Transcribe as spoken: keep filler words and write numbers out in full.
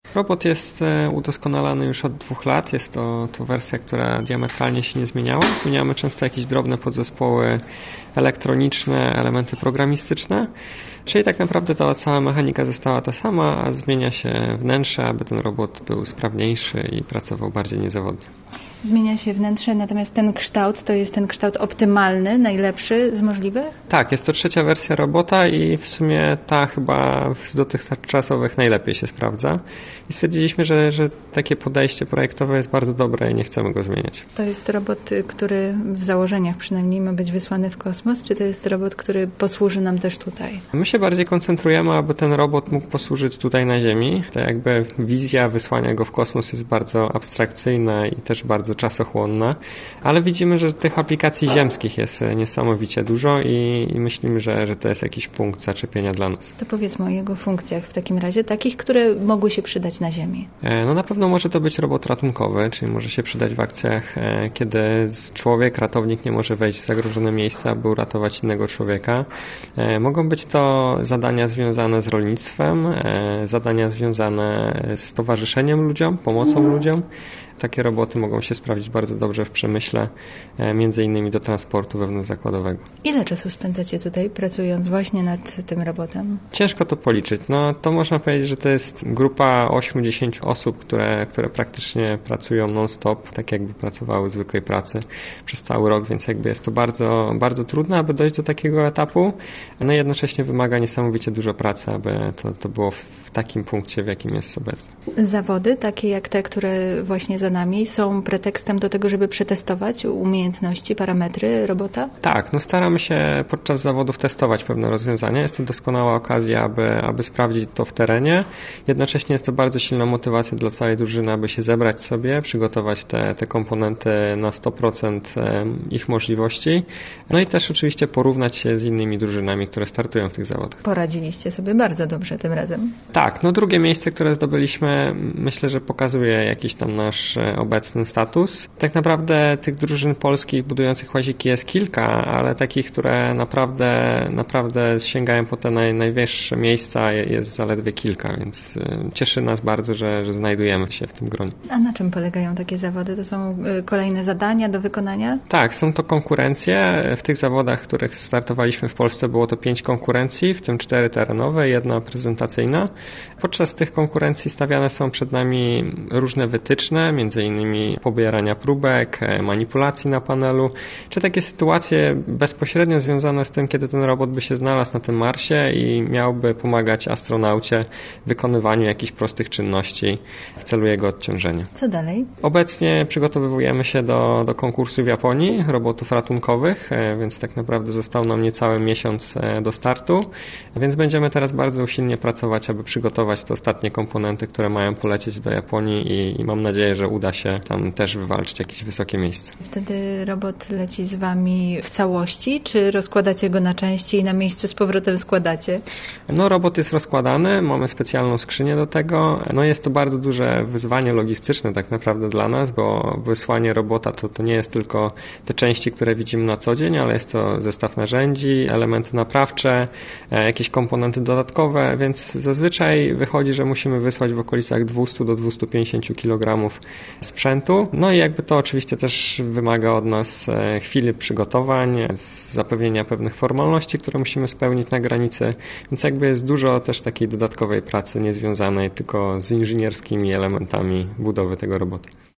Robot jest udoskonalany już od dwóch lat. Jest to, to wersja, która diametralnie się nie zmieniała. Zmieniamy często jakieś drobne podzespoły elektroniczne, elementy programistyczne. Czyli tak naprawdę ta cała mechanika została ta sama, a zmienia się wnętrze, aby ten robot był sprawniejszy i pracował bardziej niezawodnie. Zmienia się wnętrze, natomiast ten kształt to jest ten kształt optymalny, najlepszy z możliwych? Tak, jest to trzecia wersja robota i w sumie ta chyba z dotychczasowych najlepiej się sprawdza. I stwierdziliśmy, że, że takie podejście projektowe jest bardzo dobre i nie chcemy go zmieniać. To jest robot, który w założeniach przynajmniej ma być wysłany w kosmos, czy to jest robot, który posłuży nam też tutaj? My się bardziej koncentrujemy, aby ten robot mógł posłużyć tutaj na Ziemi. To jakby wizja wysłania go w kosmos jest bardzo abstrakcyjna i też bardzo czasochłonna, ale widzimy, że tych aplikacji ziemskich jest niesamowicie dużo i, i myślimy, że, że to jest jakiś punkt zaczepienia dla nas. To powiedzmy o jego funkcjach w takim razie, takich, które mogły się przydać na Ziemi. No na pewno może to być robot ratunkowy, czyli może się przydać w akcjach, kiedy człowiek, ratownik nie może wejść w zagrożone miejsca, aby uratować innego człowieka. Mogą być to zadania związane z rolnictwem, zadania związane z towarzyszeniem ludziom, pomocą ludziom. Takie roboty mogą się sprawdzić bardzo dobrze w przemyśle, między innymi do transportu wewnątrzzakładowego. Ile czasu spędzacie tutaj, pracując właśnie nad tym robotem? Ciężko to policzyć. No, to można powiedzieć, że to jest grupa osiem do dziesięciu osób, które, które praktycznie pracują non-stop, tak jakby pracowały w zwykłej pracy przez cały rok, więc jakby jest to bardzo, bardzo trudne, aby dojść do takiego etapu, no i jednocześnie wymaga niesamowicie dużo pracy, aby to, to było w takim punkcie, w jakim jest obecnie. Zawody, takie jak te, które właśnie za nami, są pretekstem do tego, żeby przetestować umiejętności, parametry robota? Tak, no staramy się podczas zawodów testować pewne rozwiązania. Jest to doskonała okazja, aby, aby sprawdzić to w terenie. Jednocześnie jest to bardzo silna motywacja dla całej drużyny, aby się zebrać sobie, przygotować te, te komponenty na sto procent ich możliwości. No i też oczywiście porównać się z innymi drużynami, które startują w tych zawodach. Poradziliście sobie bardzo dobrze tym razem. Tak, no drugie miejsce, które zdobyliśmy, myślę, że pokazuje jakiś tam nasz obecny status. Tak naprawdę tych drużyn polskich budujących łaziki jest kilka, ale takich, które naprawdę, naprawdę sięgają po te naj, najwyższe miejsca jest zaledwie kilka, więc cieszy nas bardzo, że, że znajdujemy się w tym gronie. A na czym polegają takie zawody? To są kolejne zadania do wykonania? Tak, są to konkurencje. W tych zawodach, w których startowaliśmy w Polsce, było to pięć konkurencji, w tym cztery terenowe, jedna prezentacyjna. Podczas tych konkurencji stawiane są przed nami różne wytyczne, między innymi pobierania próbek, manipulacji na panelu, czy takie sytuacje bezpośrednio związane z tym, kiedy ten robot by się znalazł na tym Marsie i miałby pomagać astronaucie w wykonywaniu jakichś prostych czynności w celu jego odciążenia. Co dalej? Obecnie przygotowujemy się do, do konkursu w Japonii robotów ratunkowych, więc tak naprawdę został nam niecały miesiąc do startu, więc będziemy teraz bardzo usilnie pracować, aby przygotować te ostatnie komponenty, które mają polecieć do Japonii i, i mam nadzieję, że uda się tam też wywalczyć jakieś wysokie miejsce. Wtedy robot leci z wami w całości, czy rozkładacie go na części i na miejscu z powrotem składacie? No robot jest rozkładany, mamy specjalną skrzynię do tego. No jest to bardzo duże wyzwanie logistyczne tak naprawdę dla nas, bo wysłanie robota to, to nie jest tylko te części, które widzimy na co dzień, ale jest to zestaw narzędzi, elementy naprawcze, jakieś komponenty dodatkowe, więc zazwyczaj wychodzi, że musimy wysłać w okolicach dwieście do dwustu pięćdziesięciu kilogramów sprzętu. No i jakby to oczywiście też wymaga od nas chwili przygotowań, zapewnienia pewnych formalności, które musimy spełnić na granicy, więc jakby jest dużo też takiej dodatkowej pracy niezwiązanej tylko z inżynierskimi elementami budowy tego robota.